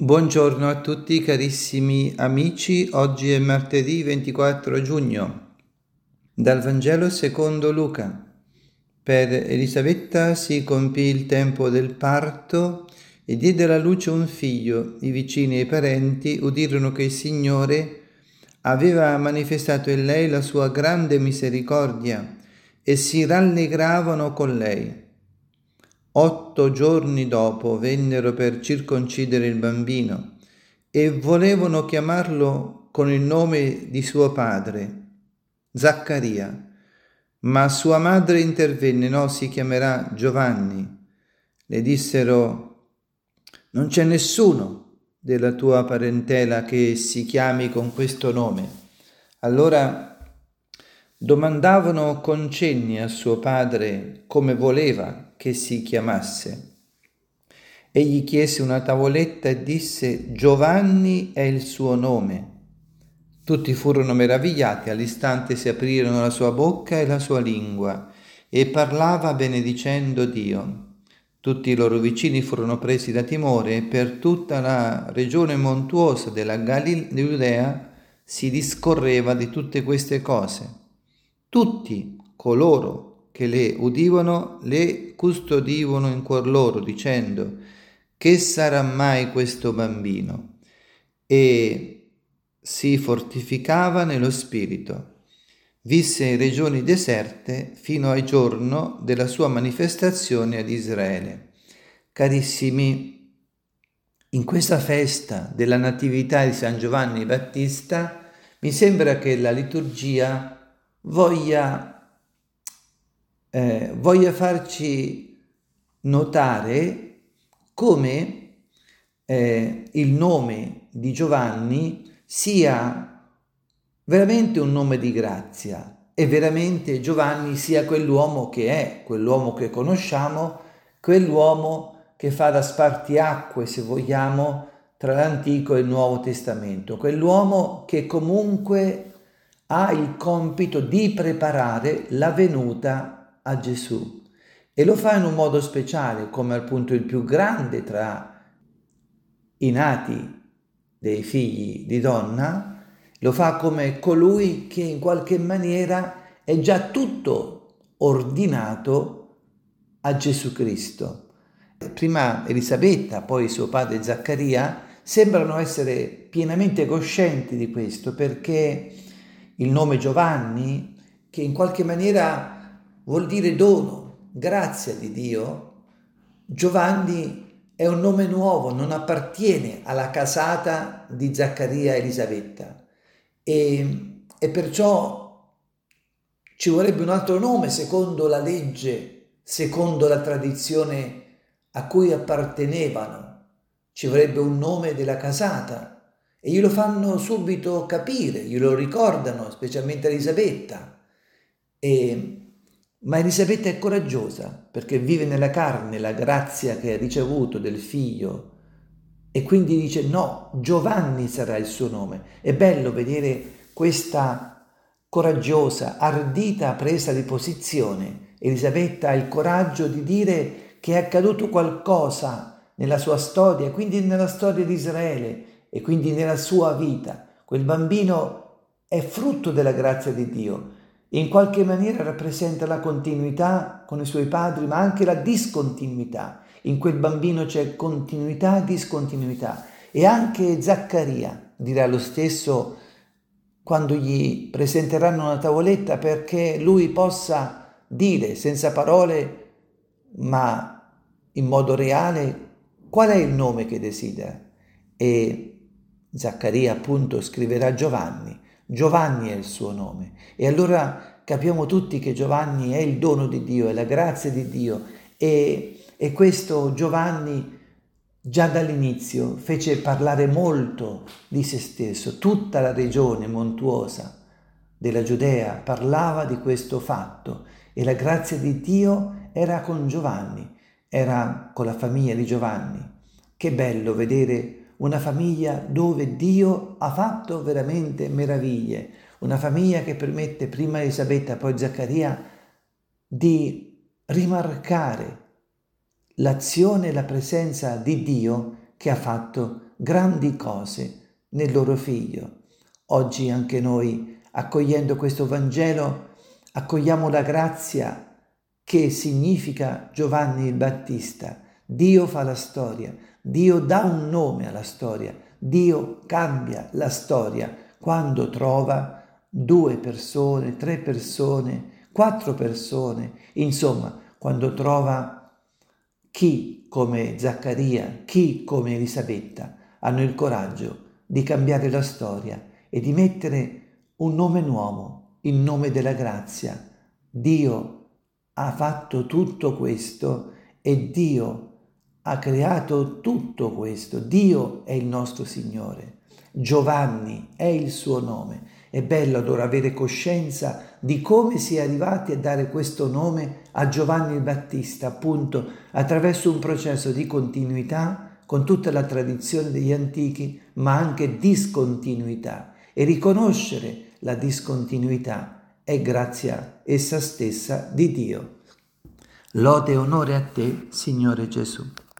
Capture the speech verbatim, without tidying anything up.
Buongiorno a tutti carissimi amici, oggi è martedì ventiquattro giugno. Dal Vangelo secondo Luca. Per Elisabetta si compì il tempo del parto e diede alla luce un figlio. I vicini e i parenti udirono che il Signore aveva manifestato in lei la sua grande misericordia e si rallegravano con lei. Otto giorni dopo vennero per circoncidere il bambino e volevano chiamarlo con il nome di suo padre, Zaccaria. Ma sua madre intervenne: no, si chiamerà Giovanni. Le dissero: non c'è nessuno della tua parentela che si chiami con questo nome. Allora domandavano con cenni a suo padre come voleva che si chiamasse. Egli chiese una tavoletta e disse: Giovanni è il suo nome. Tutti furono meravigliati, all'istante si aprirono la sua bocca e la sua lingua, e parlava benedicendo Dio. Tutti i loro vicini furono presi da timore, e per tutta la regione montuosa della Galilea si discorreva di tutte queste cose. Tutti coloro che le udivano le custodivano in cuor loro, dicendo: che sarà mai questo bambino? E si fortificava nello spirito. Visse in regioni deserte fino al giorno della sua manifestazione ad Israele. Carissimi, in questa festa della Natività di San Giovanni Battista mi sembra che la liturgia voglia, eh, voglia farci notare come eh, il nome di Giovanni sia veramente un nome di grazia e veramente Giovanni sia quell'uomo che è, quell'uomo che conosciamo, quell'uomo che fa da spartiacque, se vogliamo, tra l'Antico e il Nuovo Testamento, quell'uomo che comunque ha il compito di preparare la venuta a Gesù e lo fa in un modo speciale, come appunto il più grande tra i nati dei figli di donna, lo fa come colui che in qualche maniera è già tutto ordinato a Gesù Cristo. Prima Elisabetta, poi suo padre Zaccaria, sembrano essere pienamente coscienti di questo, perché il nome Giovanni, che in qualche maniera vuol dire dono, grazia di Dio, Giovanni è un nome nuovo, non appartiene alla casata di Zaccaria e Elisabetta e, e perciò ci vorrebbe un altro nome secondo la legge, secondo la tradizione a cui appartenevano. Ci vorrebbe un nome della casata e glielo fanno subito capire, glielo ricordano, specialmente Elisabetta. E, ma Elisabetta è coraggiosa perché vive nella carne la grazia che ha ricevuto del figlio e quindi dice no, Giovanni sarà il suo nome. È bello vedere questa coraggiosa, ardita presa di posizione. Elisabetta ha il coraggio di dire che è accaduto qualcosa nella sua storia, quindi nella storia di Israele e quindi nella sua vita. Quel bambino è frutto della grazia di Dio. In qualche maniera rappresenta la continuità con i suoi padri, ma anche la discontinuità. In quel bambino c'è continuità e discontinuità. E anche Zaccaria dirà lo stesso quando gli presenteranno una tavoletta, perché lui possa dire senza parole, ma in modo reale, qual è il nome che desidera. E Zaccaria appunto scriverà Giovanni. Giovanni è il suo nome e allora capiamo tutti che Giovanni è il dono di Dio, è la grazia di Dio e, e questo Giovanni già dall'inizio fece parlare molto di se stesso. Tutta la regione montuosa della Giudea parlava di questo fatto e la grazia di Dio era con Giovanni, era con la famiglia di Giovanni. Che bello vedere una famiglia dove Dio ha fatto veramente meraviglie, una famiglia che permette prima Elisabetta, poi Zaccaria di rimarcare l'azione e la presenza di Dio che ha fatto grandi cose nel loro figlio. Oggi anche noi, accogliendo questo Vangelo, accogliamo la grazia che significa Giovanni il Battista. Dio fa la storia, Dio dà un nome alla storia, Dio cambia la storia quando trova due persone, tre persone, quattro persone, insomma, quando trova chi come Zaccaria, chi come Elisabetta hanno il coraggio di cambiare la storia e di mettere un nome nuovo, il nome della grazia. Dio ha fatto tutto questo e Dio ha creato tutto questo. Dio è il nostro Signore. Giovanni è il suo nome. È bello allora avere coscienza di come si è arrivati a dare questo nome a Giovanni il Battista, appunto attraverso un processo di continuità con tutta la tradizione degli antichi, ma anche discontinuità. E riconoscere la discontinuità è grazia essa stessa di Dio. Lode e onore a te, Signore Gesù.